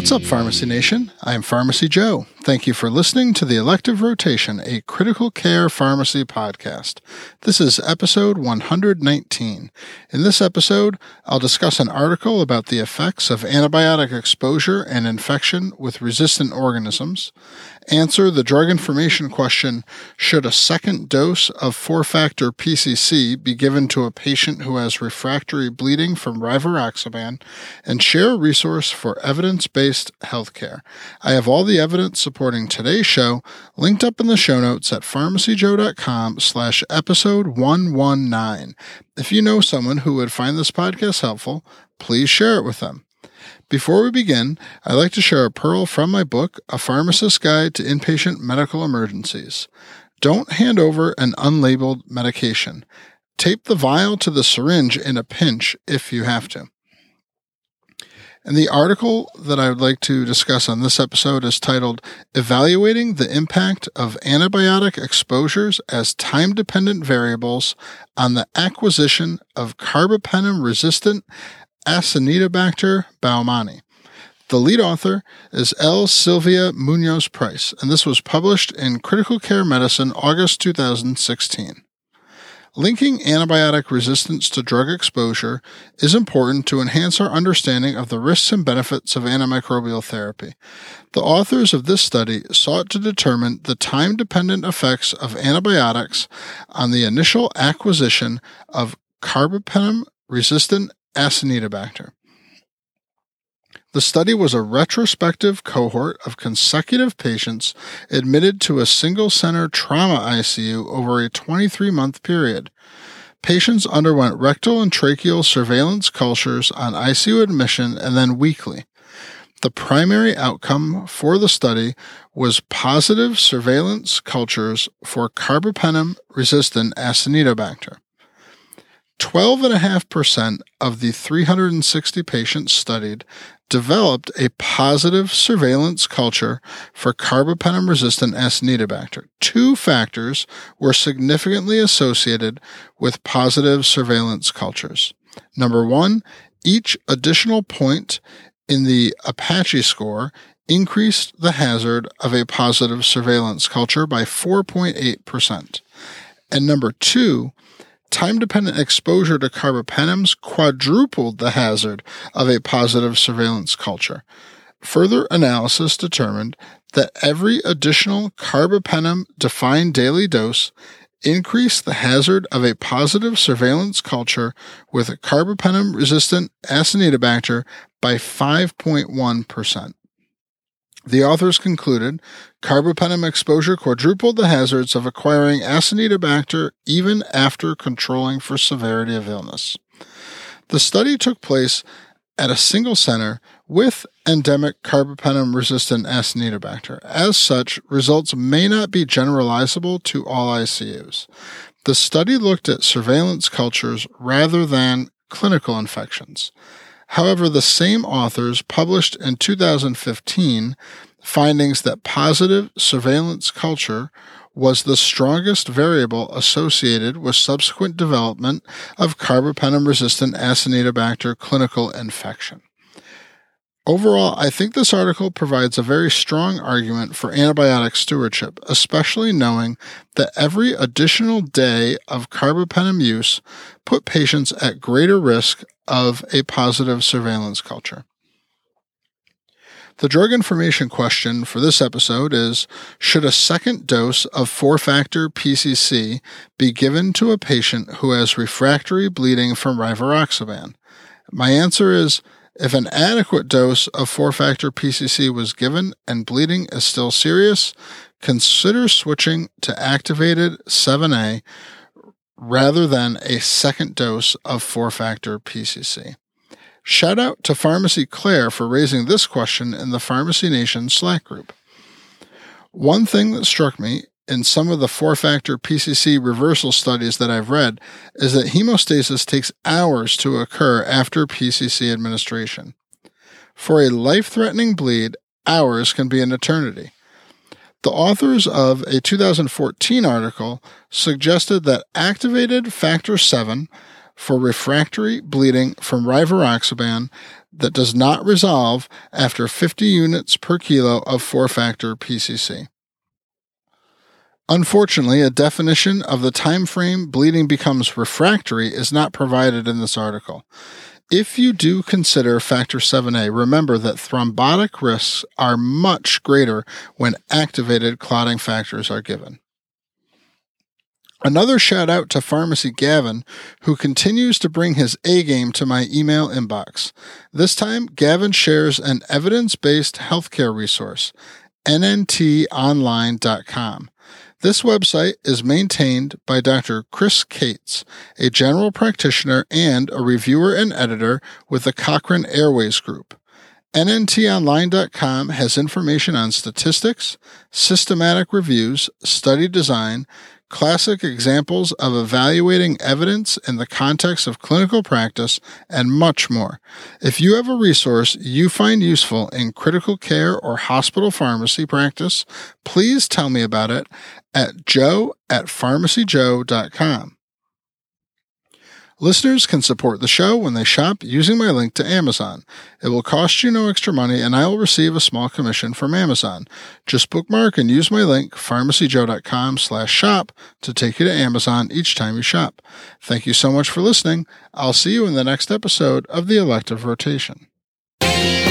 What's up, Pharmacy Nation? I'm Pharmacy Joe. Thank you for listening to the Elective Rotation, a critical care pharmacy podcast. This is episode 119. In this episode, I'll discuss an article about the effects of antibiotic exposure and infection with resistant organisms, answer the drug information question, should a second dose of 4-factor PCC be given to a patient who has refractory bleeding from rivaroxaban, and share a resource for evidence-based healthcare. I have all the evidence supporting today's show linked up in the show notes at pharmacyjoe.com/episode 119. If you know someone who would find this podcast helpful, please share it with them. Before we begin, I'd like to share a pearl from my book, A Pharmacist's Guide to Inpatient Medical Emergencies. Don't hand over an unlabeled medication. Tape the vial to the syringe in a pinch if you have to. And the article that I would like to discuss on this episode is titled, Evaluating the Impact of Antibiotic Exposures as Time-Dependent Variables on the Acquisition of Carbapenem-Resistant Acinetobacter baumannii. The lead author is L. Silvia Munoz Price, and this was published in Critical Care Medicine, August 2016. Linking antibiotic resistance to drug exposure is important to enhance our understanding of the risks and benefits of antimicrobial therapy. The authors of this study sought to determine the time-dependent effects of antibiotics on the initial acquisition of carbapenem-resistant Acinetobacter. The study was a retrospective cohort of consecutive patients admitted to a single-center trauma ICU over a 23-month period. Patients underwent rectal and tracheal surveillance cultures on ICU admission and then weekly. The primary outcome for the study was positive surveillance cultures for carbapenem-resistant Acinetobacter. 12.5% of the 360 patients studied developed a positive surveillance culture for carbapenem-resistant Acinetobacter. 2 factors were significantly associated with positive surveillance cultures. Number 1, each additional point in the Apache score increased the hazard of a positive surveillance culture by 4.8%. And number 2, time-dependent exposure to carbapenems quadrupled the hazard of a positive surveillance culture. Further analysis determined that every additional carbapenem-defined daily dose increased the hazard of a positive surveillance culture with carbapenem-resistant Acinetobacter by 5.1%. The authors concluded carbapenem exposure quadrupled the hazards of acquiring Acinetobacter even after controlling for severity of illness. The study took place at a single center with endemic carbapenem-resistant Acinetobacter. As such, results may not be generalizable to all ICUs. The study looked at surveillance cultures rather than clinical infections. However, the same authors published in 2015 findings that positive surveillance culture was the strongest variable associated with subsequent development of carbapenem-resistant Acinetobacter clinical infection. Overall, I think this article provides a very strong argument for antibiotic stewardship, especially knowing that every additional day of carbapenem use put patients at greater risk of a positive surveillance culture. The drug information question for this episode is, should a second dose of 4-factor PCC be given to a patient who has refractory bleeding from rivaroxaban? My answer is, if an adequate dose of 4-factor PCC was given and bleeding is still serious, consider switching to activated 7A rather than a second dose of 4-factor PCC. Shout out to Pharmacy Claire for raising this question in the Pharmacy Nation Slack group. One thing that struck me in some of the 4-factor PCC reversal studies that I've read is that hemostasis takes hours to occur after PCC administration. For a life-threatening bleed, hours can be an eternity. The authors of a 2014 article suggested that activated factor 7 for refractory bleeding from rivaroxaban that does not resolve after 50 units per kilo of 4-factor PCC. Unfortunately, a definition of the time frame bleeding becomes refractory is not provided in this article. If you do consider factor 7A, remember that thrombotic risks are much greater when activated clotting factors are given. Another shout out to Pharmacy Gavin, who continues to bring his A game to my email inbox. This time, Gavin shares an evidence-based healthcare resource, nntonline.com. This website is maintained by Dr. Chris Cates, a general practitioner and a reviewer and editor with the Cochrane Airways Group. nntonline.com has information on statistics, systematic reviews, study design, classic examples of evaluating evidence in the context of clinical practice, and much more. If you have a resource you find useful in critical care or hospital pharmacy practice, please tell me about it at joe@pharmacyjoe.com. Listeners can support the show when they shop using my link to Amazon. It will cost you no extra money, and I will receive a small commission from Amazon. Just bookmark and use my link, pharmacyjoe.com/shop, to take you to Amazon each time you shop. Thank you so much for listening. I'll see you in the next episode of the Elective Rotation.